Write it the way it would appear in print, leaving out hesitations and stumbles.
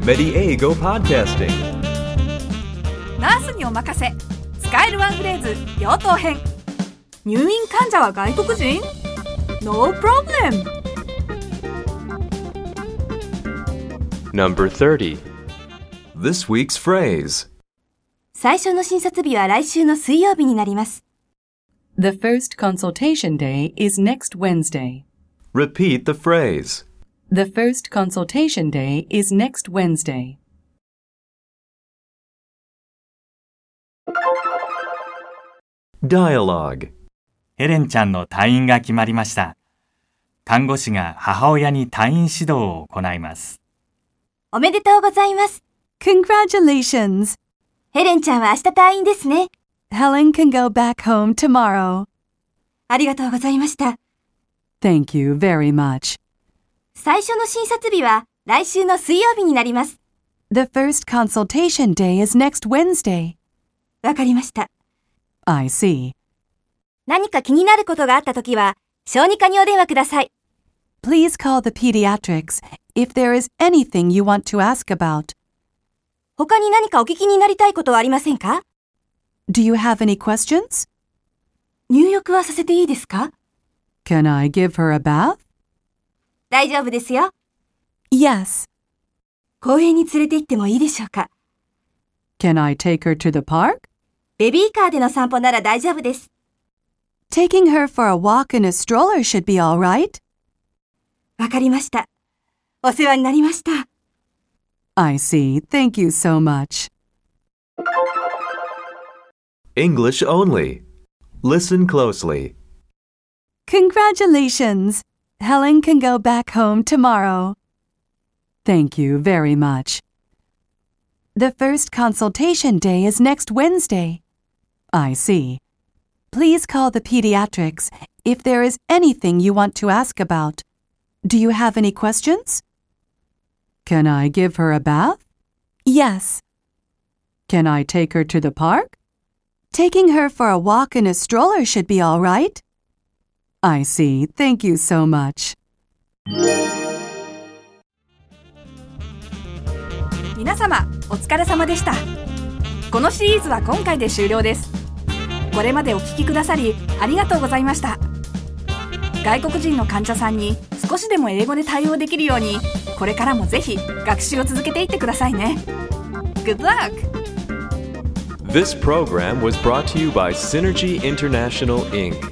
Mediego Podcasting。 ナースにお任せ。使えるワンフレーズ養頭編。入院患者は外国人？ No problem! Number 30. This week's phrase. 最初の診察日は来週の水曜日になります。 The first consultation day is next Wednesday. Repeat the phrase. The first consultation day is next Wednesday. Dialogue. ヘレンちゃんの退院が決まりました。看護師が母親に退院指導を行います。 おめでとうございます。 Congratulations! ヘレンちゃんは明日退院ですね。 Helen can go back home tomorrow. ありがとうございました。 Thank you very much. 最初の診察日は来週の水曜日になります。 The first consultation day is next Wednesday. わかりました。 I see. 何か気になることがあったときは、小児科にお電話ください。 Please call the pediatrics if there is anything you want to ask about. 他に何かお聞きになりたいことはありませんか？ Do you have any questions? 入浴はさせていいですか？ Can I give her a bath? 大丈夫ですよ。 Yes. 公園に連れて行ってもいいでしょうか？ Can I take her to the park? ベビーカーでの散歩なら大丈夫です。 Taking her for a walk in a stroller should be all right. わかりました。お世話になりました。 I see. Thank you so much. English only. Listen closely. Congratulations! Helen can go back home tomorrow. Thank you very much. The first consultation day is next Wednesday. I see. Please call the pediatrics if there is anything you want to ask about. Do you have any questions? Can I give her a bath? Yes. Can I take her to the park? Taking her for a walk in a stroller should be all right. I see. Thank you so much. 皆様、お疲れ様でした。このシリーズは今回で終了です。これまでお聞きくださりありがとうございました。外国人の患者さんに少しでも英語で対応できるように、これからもぜひ学習を続けていってくださいね。Good luck! This program was brought to you by Synergy International, Inc.